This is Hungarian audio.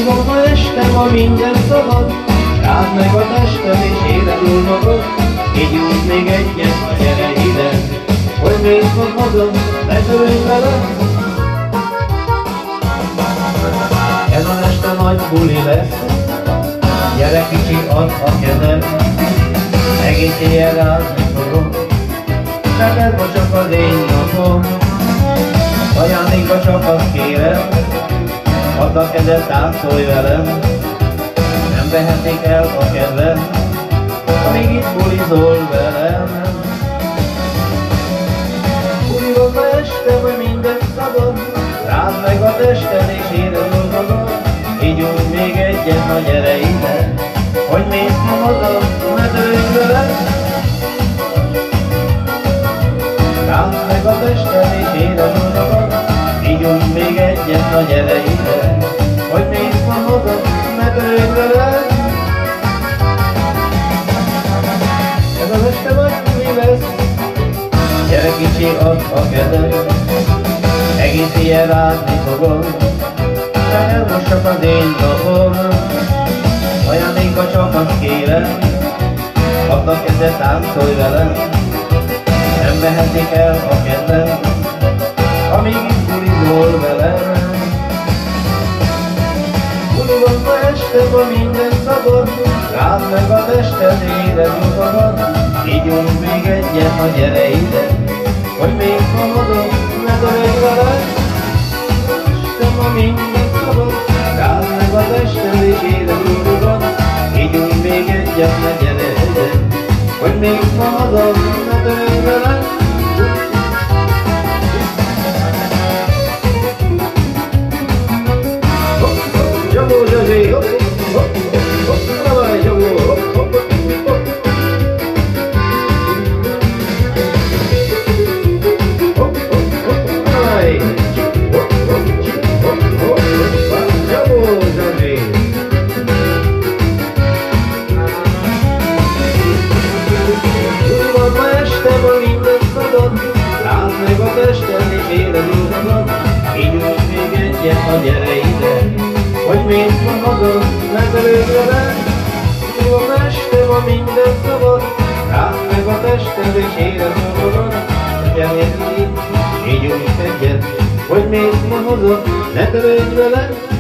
Hívom ma este, ma minden szabad, rád meg a tested és éledül magad, így úgy még egyet, ha gyere ide, hogy mész ma haza, ne törődj vele. Ez az este nagy buli lesz, gyere kicsi, add a kezed, egész éjjel rázni fogom, neked ma csak az én napom. Ajándékba csak azt kérem, add a kezed, táncolj velem, nem vehetik el a kedvem, amíg itt bulizol velem. Bulizol ma este, hogy minden szabad, rád meg a tested és éledül magad, így úgy még egyet, na gyere ide, hogy mész ma haza, ne törődj velem. Rád meg a tested és éledül magad, így úgy még egyet, na gyere ide, hogy mész ma haza, ne törődj velem. Ez az este nagy buli lesz, gyere kicsi, add a kezed, egész éjjel rázni fogom, de ez most csak az én napom. Ajándékba csak azt kérem, add a kezed, táncolj velem, nem vehetik el a kedvem, amíg itt bulizol velem. Buli van ma este, ma minden szabad, rád meg a tested, éledül magad, így úgy még egyet, ha gyere ide, hogy mész ma haza, ne törődj velem. Este ma minden szabad, rád meg a tested és éledül magad, így úgy még egyet, ne gyere ide, hogy mész ma haza, ne törődj velem. Jabó, Zsazsi, hopp, hopp, hopp, давай, Jabó, hopp, hopp, hopp, hopp, hopp, давай, hopp, hopp, hopp, hopp, Jabó, Zsazsi. Buli van ma este, ma minden szabad, rád meg a tested és éledül magad, így úgy még egyet, ha gyere ide, hogy mész ma haza, ne törődj velem. Buli van este, ma minden szabad, rád meg a tested és éledül magad, gyere így úgy egyet, hogy mész ma haza, ne törődj velem.